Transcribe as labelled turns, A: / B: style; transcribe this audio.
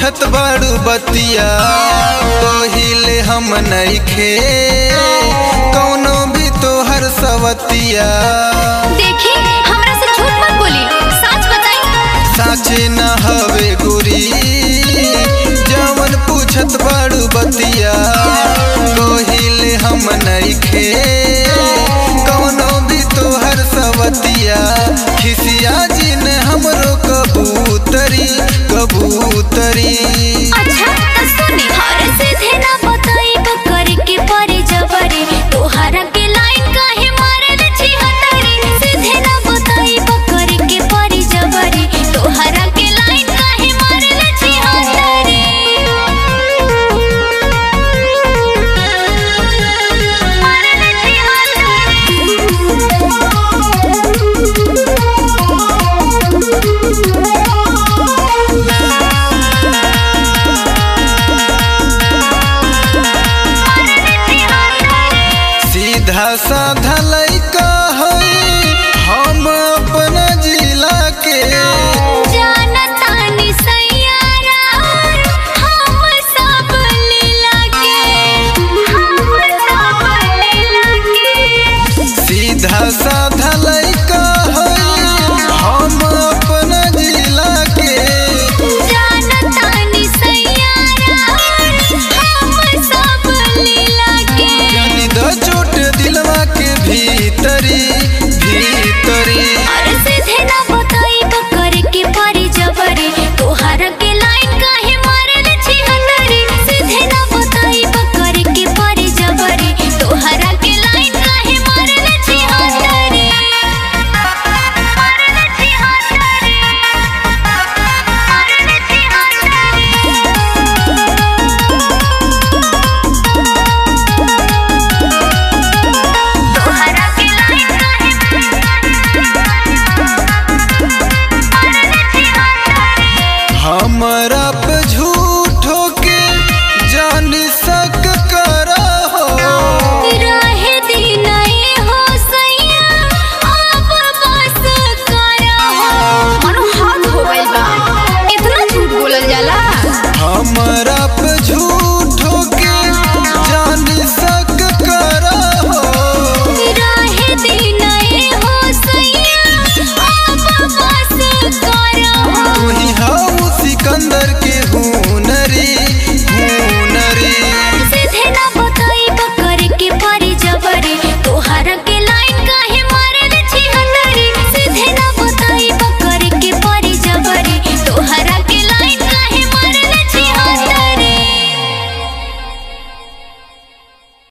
A: पूछत बाड़ू बतिया तोहिले हम नइखे कौनो भी तोहर सवतिया।
B: देखी हमरा से झूठ मत बोली, सच बताई।
A: साचे न हवे गोरी जवन पूछत बाड़ू बतिया तोहिले हम नइखे कौनो भी तोहर सवतिया। खिसिया जिन हमरो कबूतरी कबूतरी।
B: अच्छा त सुनी हर सीधे ना बताई करे के परे जबरे तोहरा के लाइन काहे मारल छी हतरी। सीधे ना बताई करे के परे जबरे तोहरा के लाइन काहे मारल छी हतरी। मारल छी
A: सीधा साधा